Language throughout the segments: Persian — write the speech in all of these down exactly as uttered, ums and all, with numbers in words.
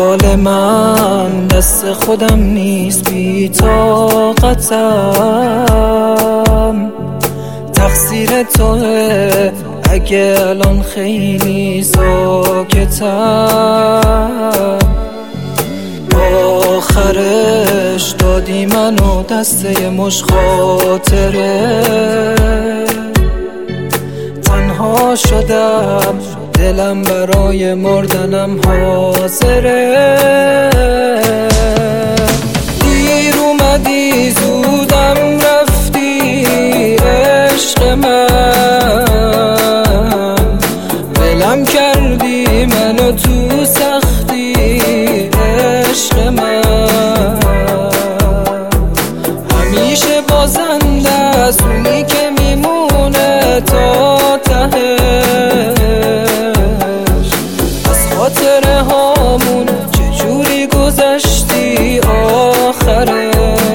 حال من دست خودم نیست، بی طاقتم. تقصیر توه اگه الان خیلی ساکتم. آخرش دادی منو دسته مش خاطره، تنها شدم دلم برای مردنم حاضره. دیر اومدی زودم رفتی عشق من، ولم کردی منو تو سختی عشق من. همیشه بازنده است اونی که میمونه تا تهش، از خاطره هامون چجوری گذشتی آخرش.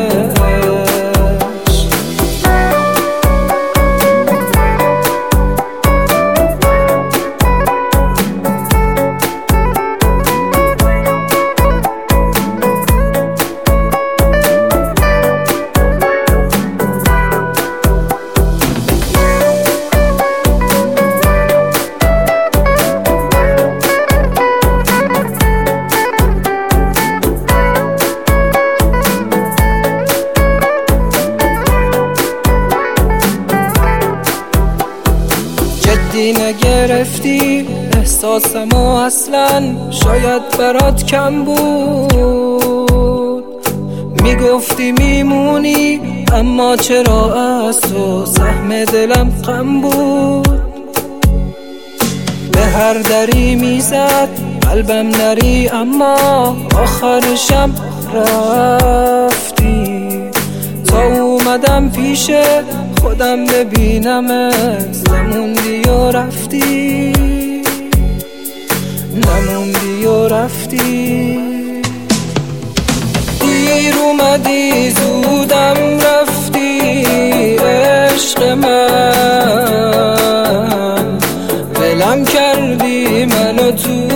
جدی نگرفتی احساسمو اصلا، شاید برات کم بود. میگفتی میمونی اما چرا از تو سهم دلم غم بود. به هر دری میزد قلبم نری اما آخرشم رفتی. تا اومدم پیش خودم ببینمت نموندی و رفتی، نموندی و رفتی. دیر اومدی زودم رفتی عشق من، ولم کردی منو تو